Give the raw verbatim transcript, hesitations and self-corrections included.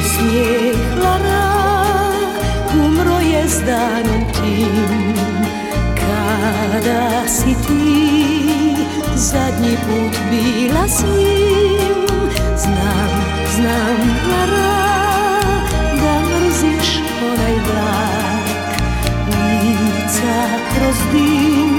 smijeh Lara umro je s danom tim. Kada si ti zadnji put bila s njim, znam, znam Lara, da mrziš onaj vlak, lica kroz dim.